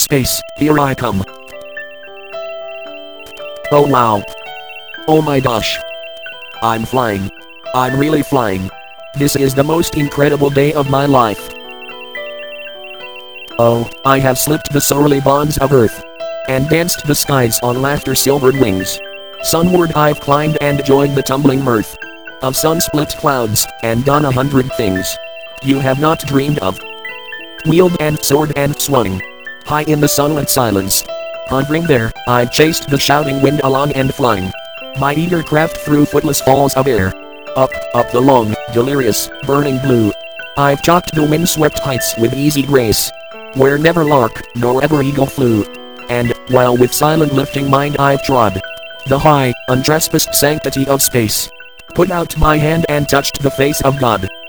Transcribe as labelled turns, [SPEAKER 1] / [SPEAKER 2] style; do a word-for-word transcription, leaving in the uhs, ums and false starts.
[SPEAKER 1] space, here I come. Oh wow. Oh my gosh. I'm flying. I'm really flying. This is the most incredible day of my life. Oh, I have slipped the sorely bonds of earth, and danced the skies on laughter-silvered wings. Sunward I've climbed and joined the tumbling mirth of sun-split clouds, and done a hundred things you have not dreamed of. Wheeled and soared and swung high in the sunlit silence. Hovering there, I chased the shouting wind along and flung my eager craft through footless halls of air. Up, up the long, delirious, burning blue, I've chalked the wind-swept heights with easy grace, where never lark, nor ever eagle flew. And, while with silent lifting mind I've trod the high, untrespassed sanctity of space, put out my hand and touched the face of God.